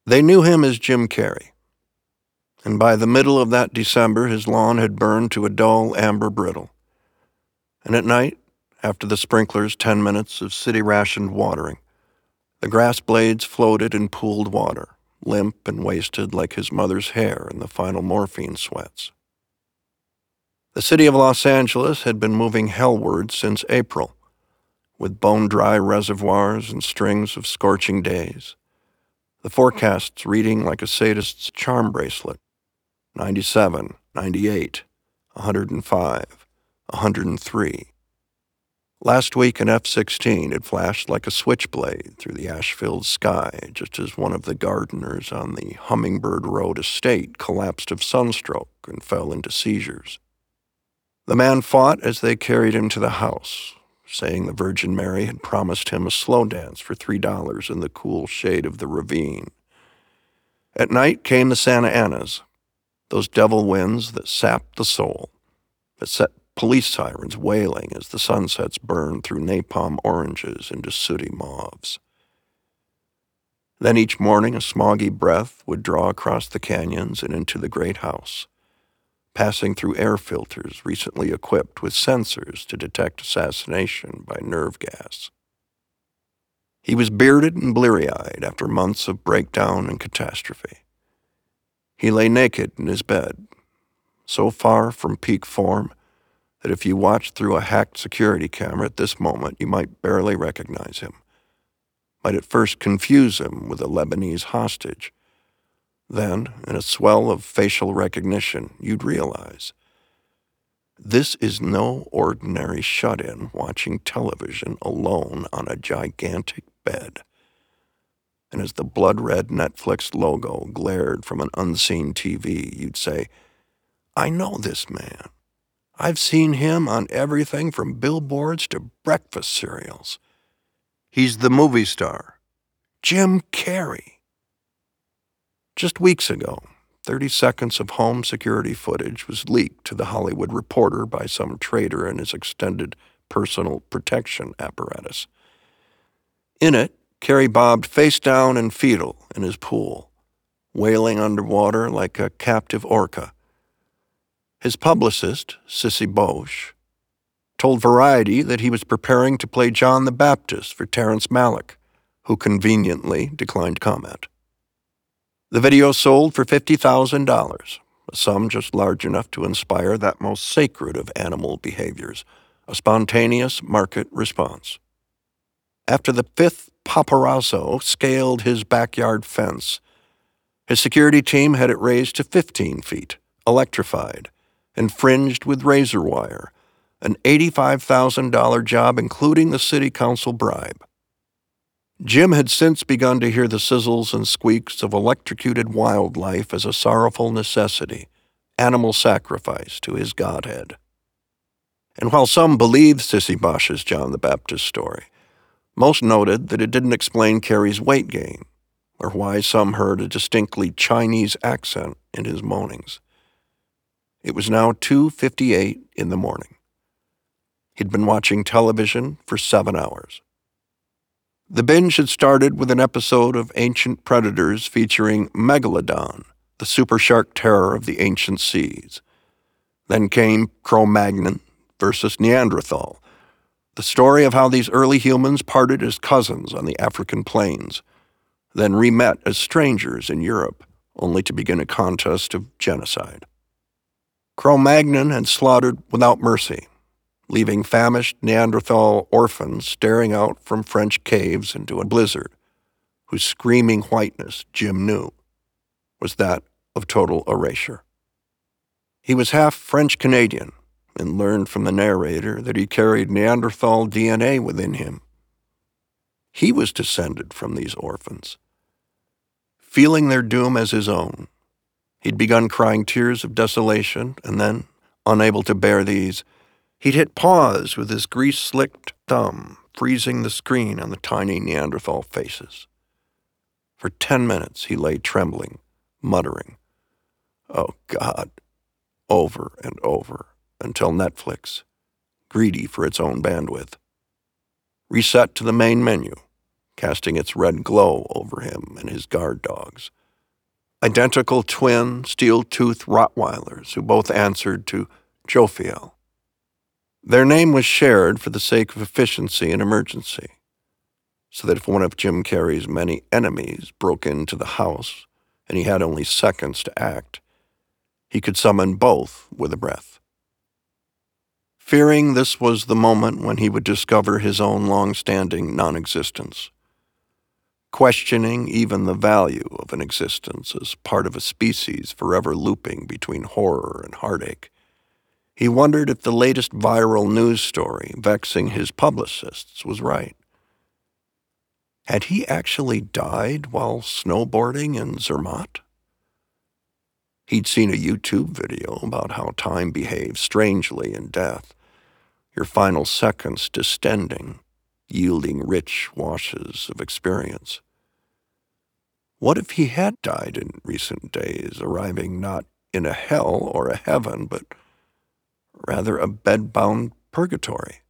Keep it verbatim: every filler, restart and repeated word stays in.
They knew him as Jim Carrey, and by the middle of that December his lawn had burned to a dull amber brittle. And at night, after the sprinkler's ten minutes of city-rationed watering, the grass blades floated in pooled water, limp and wasted like his mother's hair in the final morphine sweats. The city of Los Angeles had been moving hellward since April, with bone-dry reservoirs and strings of scorching days. The forecasts reading like a sadist's charm bracelet: ninety-seven, ninety-eight, one hundred five, one hundred three. Last week an F sixteen had flashed like a switchblade through the ash-filled sky just as one of the gardeners on the Hummingbird Road estate collapsed of sunstroke and fell into seizures. The man fought as they carried him to the house, saying the Virgin Mary had promised him a slow dance for three dollars in the cool shade of the ravine. At night came the Santa Anas, those devil winds that sapped the soul, that set police sirens wailing as the sunsets burned through napalm oranges into sooty mauves. Then each morning a smoggy breath would draw across the canyons and into the great house, passing through air filters recently equipped with sensors to detect assassination by nerve gas. He was bearded and bleary-eyed after months of breakdown and catastrophe. He lay naked in his bed, so far from peak form that if you watched through a hacked security camera at this moment, you might barely recognize him, might at first confuse him with a Lebanese hostage. Then, in a swell of facial recognition, you'd realize this is no ordinary shut-in watching television alone on a gigantic bed. And as the blood-red Netflix logo glared from an unseen T V, you'd say, I know this man. I've seen him on everything from billboards to breakfast cereals. He's the movie star, Jim Carrey. Just weeks ago, thirty seconds of home security footage was leaked to the Hollywood Reporter by some traitor in his extended personal protection apparatus. In it, Carrey bobbed face down and fetal in his pool, wailing underwater like a captive orca. His publicist, Sissy Bosch, told Variety that he was preparing to play John the Baptist for Terrence Malick, who conveniently declined comment. The video sold for fifty thousand dollars, a sum just large enough to inspire that most sacred of animal behaviors, a spontaneous market response. After the fifth paparazzo scaled his backyard fence, his security team had it raised to fifteen feet, electrified, and fringed with razor wire, an eighty-five thousand dollars job including the city council bribe. Jim had since begun to hear the sizzles and squeaks of electrocuted wildlife as a sorrowful necessity, animal sacrifice to his godhead. And while some believed Sissy Bosch's John the Baptist story, most noted that it didn't explain Carrey's weight gain, or why some heard a distinctly Chinese accent in his moanings. It was now two fifty-eight in the morning. He'd been watching television for seven hours. The binge had started with an episode of Ancient Predators featuring Megalodon, the super shark terror of the ancient seas. Then came Cro-Magnon versus Neanderthal, the story of how these early humans parted as cousins on the African plains, then re-met as strangers in Europe, only to begin a contest of genocide. Cro-Magnon had slaughtered without mercy, leaving famished Neanderthal orphans staring out from French caves into a blizzard, whose screaming whiteness, Jim knew, was that of total erasure. He was half French-Canadian and learned from the narrator that he carried Neanderthal D N A within him. He was descended from these orphans. Feeling their doom as his own, he'd begun crying tears of desolation, and then, unable to bear these, he'd hit pause with his grease-slicked thumb, freezing the screen on the tiny Neanderthal faces. For ten minutes he lay trembling, muttering, "Oh, God," over and over, until Netflix, greedy for its own bandwidth, reset to the main menu, casting its red glow over him and his guard dogs. Identical twin, steel-toothed Rottweilers who both answered to Jophiel. Their name was shared for the sake of efficiency and emergency, so that if one of Jim Carrey's many enemies broke into the house and he had only seconds to act, he could summon both with a breath. Fearing this was the moment when he would discover his own long-standing non-existence, questioning even the value of an existence as part of a species forever looping between horror and heartache, he wondered if the latest viral news story vexing his publicists was right. Had he actually died while snowboarding in Zermatt? He'd seen a YouTube video about how time behaves strangely in death, your final seconds distending, yielding rich washes of experience. What if he had died in recent days, arriving not in a hell or a heaven, but rather a bed-bound purgatory?